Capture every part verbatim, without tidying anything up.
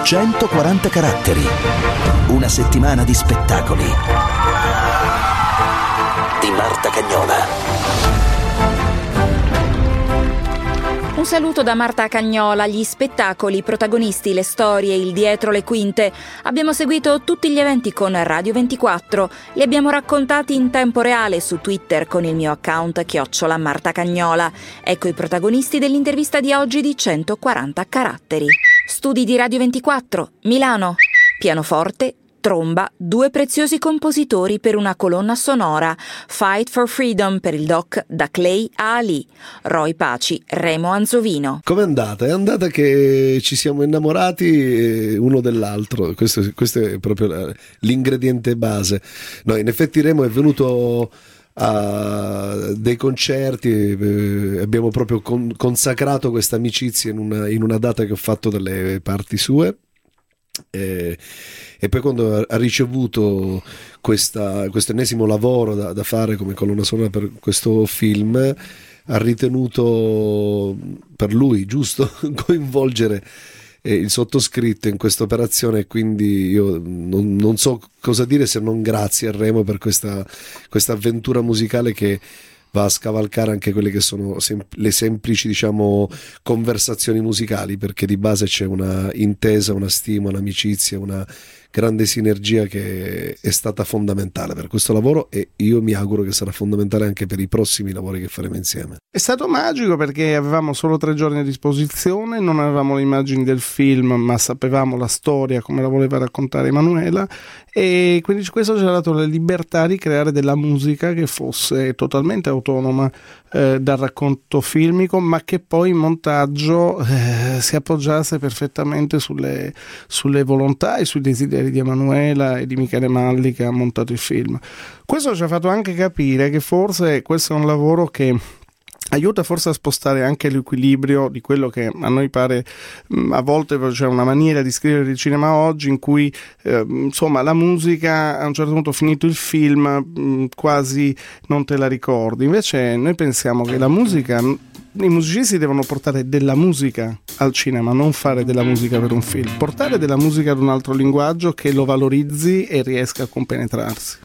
centoquaranta caratteri. Una settimana di spettacoli. Di Marta Cagnola. Un saluto da Marta Cagnola. Gli spettacoli, i protagonisti, le storie, il dietro le quinte. Abbiamo seguito tutti gli eventi con Radio ventiquattro. Li abbiamo raccontati in tempo reale su Twitter con il mio account chiocciola Marta Cagnola. Ecco i protagonisti dell'intervista di oggi di centoquaranta caratteri. Studi di Radio ventiquattro, Milano. Pianoforte, tromba, due preziosi compositori per una colonna sonora. Fight for Freedom per il doc Da Clay a Ali. Roy Paci, Remo Anzovino. Com'è andata? È andata che ci siamo innamorati uno dell'altro. Questo, questo è proprio l'ingrediente base. No, in effetti Remo è venuto a dei concerti, eh, abbiamo proprio con, consacrato questa amicizia in una, in una data che ho fatto dalle parti sue. Eh, e poi quando ha ricevuto questa, questo ennesimo lavoro da, da fare come colonna sonora per questo film, ha ritenuto per lui giusto coinvolgere eh, il sottoscritto in questa operazione, e quindi io non, non so cosa dire se non grazie a Remo per questa, questa avventura musicale che va a scavalcare anche quelle che sono sem- le semplici, diciamo, conversazioni musicali, perché di base c'è una intesa, una stima, un'amicizia, una grande sinergia che è stata fondamentale per questo lavoro, e io mi auguro che sarà fondamentale anche per i prossimi lavori che faremo insieme. È stato magico perché avevamo solo tre giorni a disposizione, non avevamo le immagini del film ma sapevamo la storia come la voleva raccontare Emanuela, e quindi questo ci ha dato la libertà di creare della musica che fosse totalmente autonoma eh, dal racconto filmico, ma che poi in montaggio eh, si appoggiasse perfettamente sulle, sulle volontà e sui desideri di Emanuela e di Michele Malli, che ha montato il film. Questo ci ha fatto anche capire che forse questo è un lavoro che aiuta forse a spostare anche l'equilibrio di quello che a noi pare a volte c'è una maniera di scrivere il cinema oggi in cui eh, insomma la musica a un certo punto, finito il film, mh, quasi non te la ricordi. Invece noi pensiamo che la musica, i musicisti devono portare della musica al cinema, non fare della musica per un film, portare della musica ad un altro linguaggio che lo valorizzi e riesca a compenetrarsi.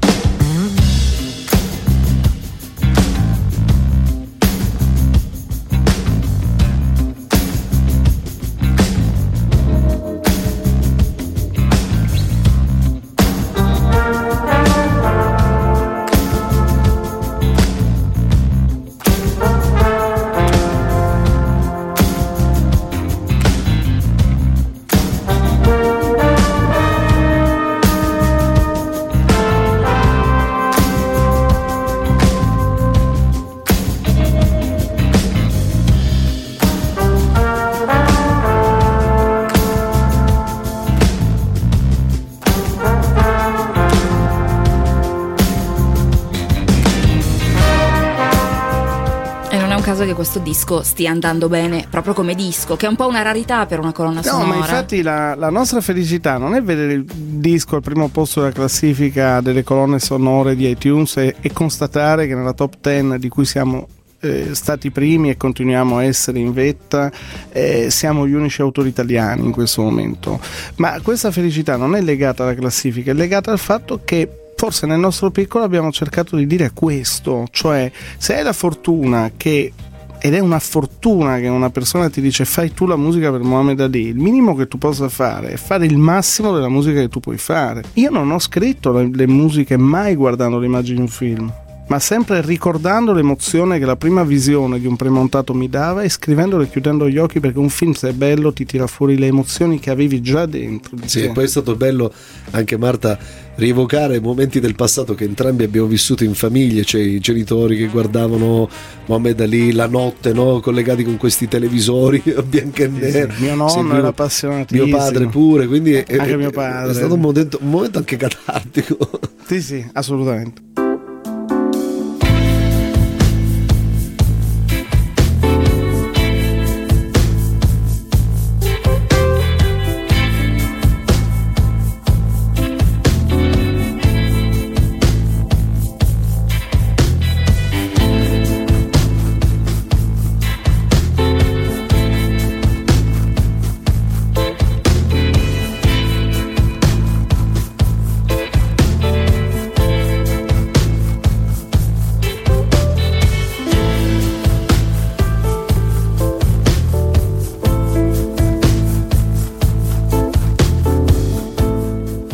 Che questo disco stia andando bene proprio come disco, che è un po' una rarità per una colonna sonora. No, ma infatti la, la nostra felicità non è vedere il disco al primo posto della classifica delle colonne sonore di iTunes e, e constatare che nella top dieci di cui siamo eh, stati primi e continuiamo a essere in vetta eh, siamo gli unici autori italiani in questo momento. Ma questa felicità non è legata alla classifica, è legata al fatto che forse nel nostro piccolo abbiamo cercato di dire questo, cioè se hai la fortuna che, ed è una fortuna che una persona ti dice fai tu la musica per Muhammad Ali, il minimo che tu possa fare è fare il massimo della musica che tu puoi fare. Io non ho scritto le, le musiche mai guardando le immagini di un film, ma sempre ricordando l'emozione che la prima visione di un premontato mi dava e scrivendolo e chiudendo gli occhi, perché un film, se è bello, ti tira fuori le emozioni che avevi già dentro. Sì, e poi è stato bello anche, Marta, rievocare momenti del passato che entrambi abbiamo vissuto in famiglie, cioè i genitori che guardavano Muhammad Ali la notte, no? Collegati con questi televisori a bianco e nero. Sì, sì. Mio nonno sì, era appassionatissimo, mio padre pure, quindi è, anche è, mio padre. È stato un momento, un momento anche catartico. Sì, sì, assolutamente.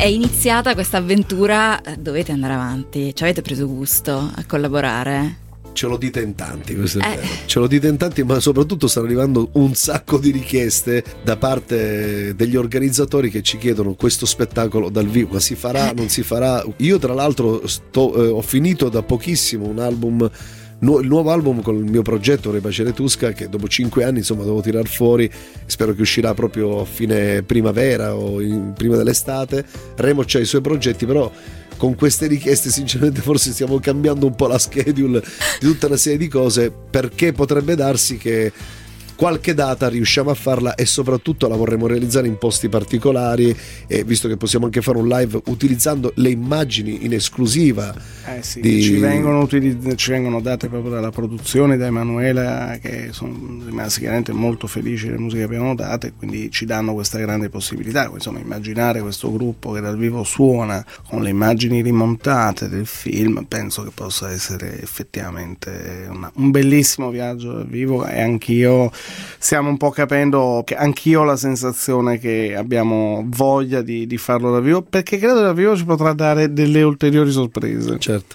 È iniziata questa avventura, dovete andare avanti, ci avete preso gusto a collaborare? Ce lo dite in tanti, questo è Eh. vero. Ce lo dite in tanti, ma soprattutto stanno arrivando un sacco di richieste da parte degli organizzatori che ci chiedono questo spettacolo dal vivo, ma si farà, non si farà? Io tra l'altro sto, eh, ho finito da pochissimo un album, nu- il nuovo album con il mio progetto Repace Tusca, che dopo cinque anni insomma devo tirar fuori, spero che uscirà proprio a fine primavera o in, prima dell'estate. Remo c'ha i suoi progetti, però con queste richieste sinceramente forse stiamo cambiando un po' la schedule di tutta una serie di cose, perché potrebbe darsi che qualche data riusciamo a farla e soprattutto la vorremmo realizzare in posti particolari, e visto che possiamo anche fare un live utilizzando le immagini in esclusiva. Eh sì, di... ci, vengono utilizz- ci vengono date proprio dalla produzione, da Emanuela, che sono rimasti chiaramente molto felici delle musiche che abbiamo date, e quindi ci danno questa grande possibilità. Insomma, immaginare questo gruppo che dal vivo suona con le immagini rimontate del film, penso che possa essere effettivamente una, un bellissimo viaggio dal vivo, e anch'io stiamo un po' capendo, che anch'io ho la sensazione che abbiamo voglia di, di farlo dal vivo, perché credo che dal vivo ci potrà dare delle ulteriori sorprese. Certo.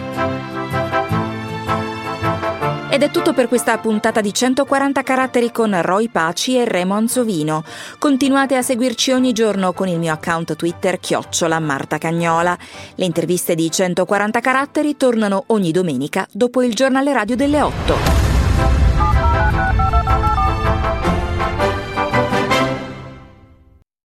Ed è tutto per questa puntata di centoquaranta caratteri con Roy Paci e Remo Anzovino. Continuate a seguirci ogni giorno con il mio account Twitter chiocciola Marta Cagnola. Le interviste di centoquaranta caratteri tornano ogni domenica dopo il giornale radio delle otto.